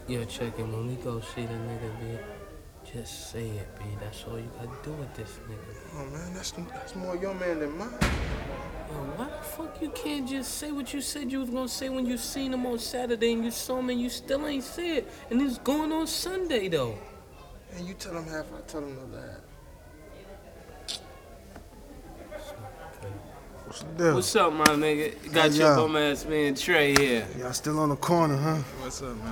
Yo, check it. When we go see the nigga, B, just say it, B. That's all you gotta do with this nigga. Oh, man, that's more your man than mine. Yo, why the fuck you can't just say what you said you was gonna say when you seen him on Saturday and you saw him and you still ain't say it? And it's going on Sunday, though. And you tell him half, I tell him the other half. What's the deal? What's up, my nigga? Got Hey, your yo. bum ass man Trey here. Y'all still on the corner, huh? What's up, man?